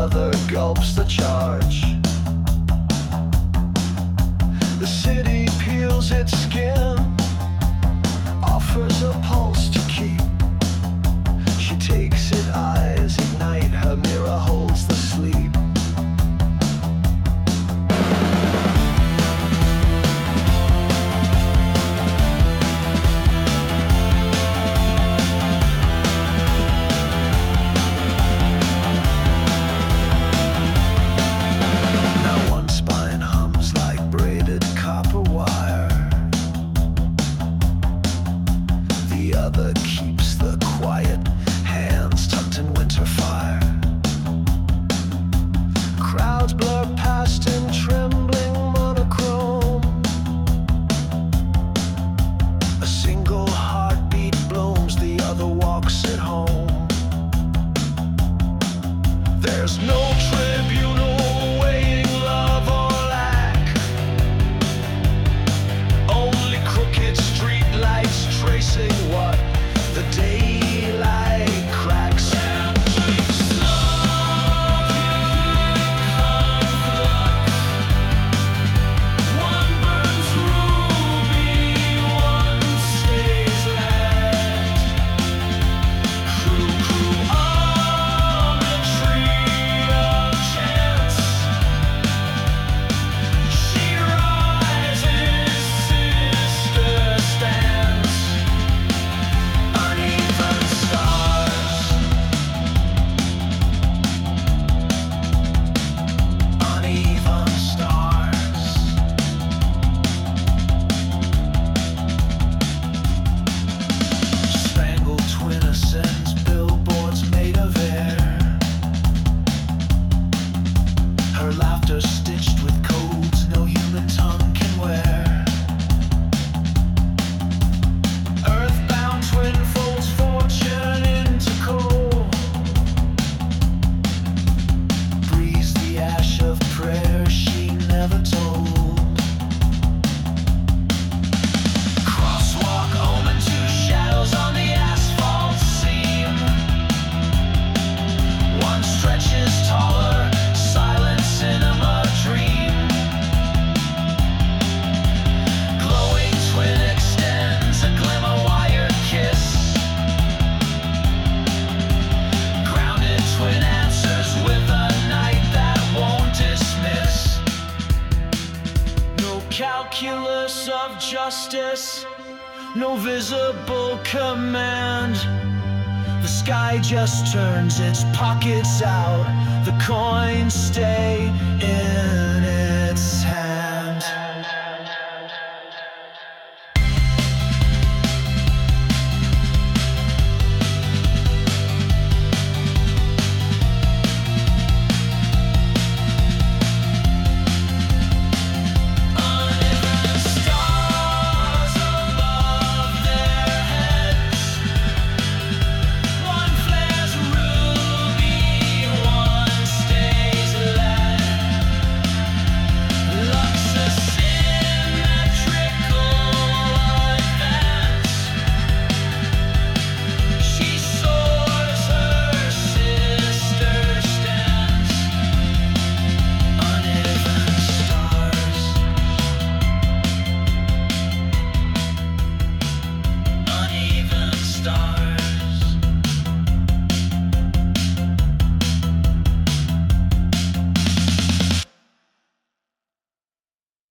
other gulps the charge. The city peels its skin, offers a pulse to keep. She takes it, eyes ignite, her mirror holds the sleep. Keeps the quiet hands tucked in winter fire. Crowds blur past in trembling monochrome. A single heartbeat blooms, the other walks it home. There's no tribunal weighing love or lack, only crooked street lights tracing what the daylight cracks. One burns ruby, one stays left. Crew on the tree of chance. She rises, sister stands. Uneven stars, uneven stars. Spangled twin ascends, billboards made of air. Her laughter stitched with codes no human tongue can wear. Earthbound twin folds fortune into coal. Breathes the ash of prayer she never told. Crosswalk omen, two shadows on the asphalt seam. One stretches taller, silent cinema dream. Glowing twin extends a glimmer wire kiss. Grounded twin answers with a night that won't dismiss. No calculus of justice, no visible command. The sky just turns its pockets out, the coins stay in.